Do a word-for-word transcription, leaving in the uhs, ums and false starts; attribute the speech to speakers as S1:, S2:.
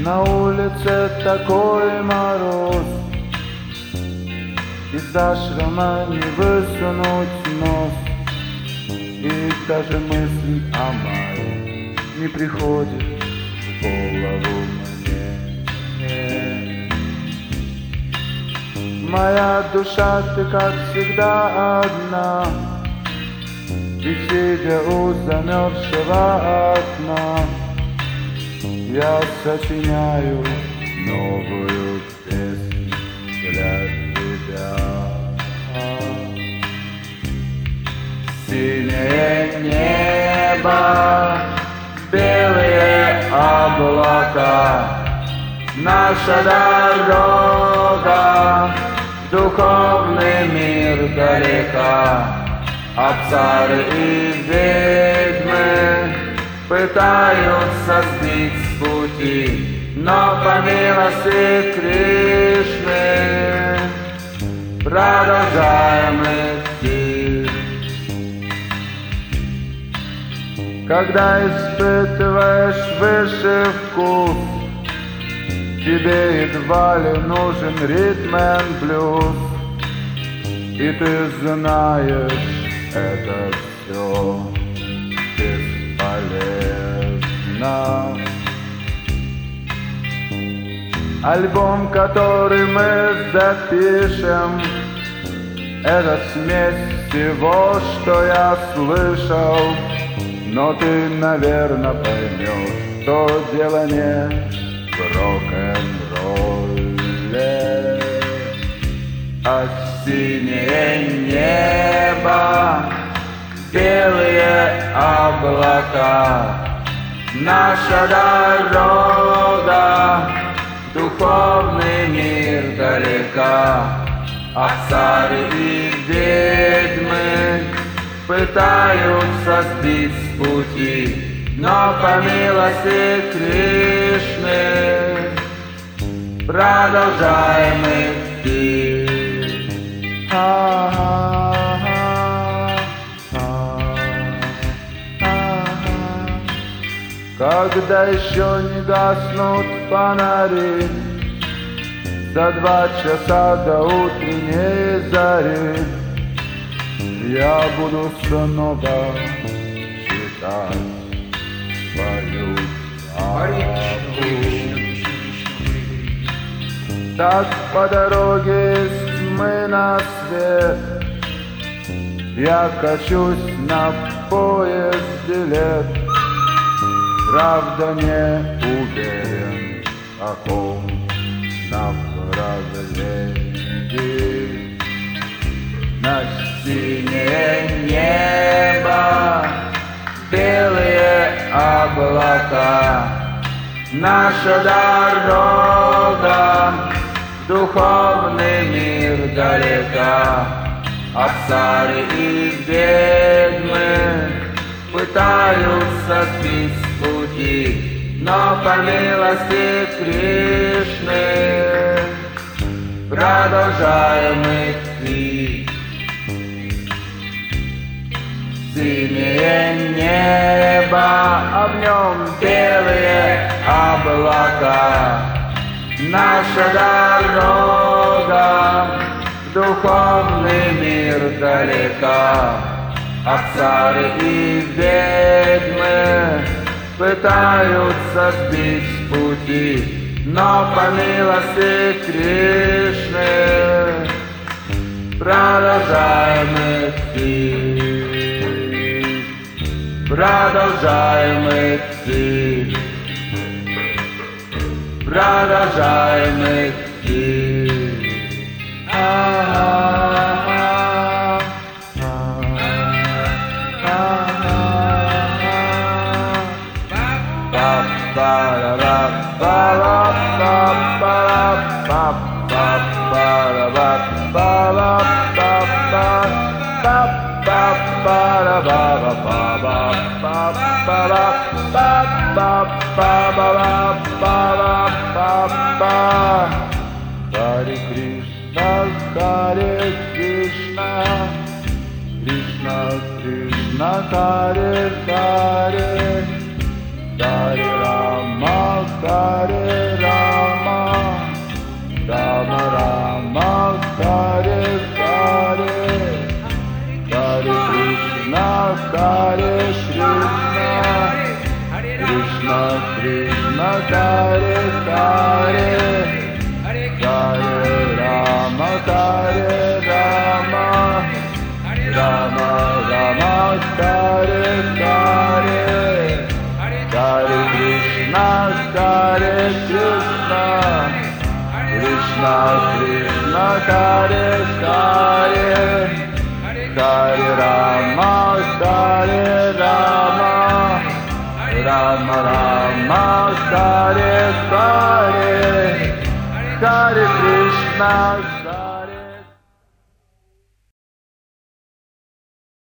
S1: На улице такой мороз, из-за шрама не высунуть нос, и даже мысль о мае не приходит в голову мне. Моя душа, ты как всегда одна, и сидя у замерзшего окна, я сочиняю новую песню для тебя. Синее небо, белые облака, наша дорога в духовный мир далека. Абсары и ведьмы пытаются сбить с пути, но по милости Кришны продолжаем идти. Когда испытываешь высший вкус, тебе едва ли нужен ритм and блюз, и ты знаешь, это все бесполезно. Альбом, который мы запишем, это смесь всего, что я слышал. Но ты, наверное, поймешь, что дело не в рок-н-ролле, а синее небо, белые облака, наша дорога в духовный мир далека. Абсары и ведьмы пытаются сбить с пути, но по милости Кришны продолжаем идти. Когда еще не гаснут фонари, за два часа до утренней зари, я буду снова читать свою главу. Так по дороге из тьмы на свет я качусь на поезде лет. Правда, не уверен, в каком направлении. На синее небо, белые облака, наша дорога в духовный мир далека. Абсары и ведьмы пытаются сбить с пути, но по милости Кришны продолжаем идти. Синее небо, а в нем белые облака, наша дорога в духовный мир далека. Абсары и ведьмы пытаются сбить с пути, но по милости Кришны продолжаем идти. Продолжаем идти, продолжаем идти. А-а-а, Харе Кришна, Харе Кришна, Кришна Кришна, Харе Харе, Харе Рама, Харе Hare Krishna, Krishna Krishna Hare Hare, Hare Rama Hare Rama, Rama Rama Hare Hare, Hare Krishna Hare Krishna, Krishna Krishna Hare Hare, Hare Rama Hare Rama, Rama Rama Hare Hare, Hare Krishna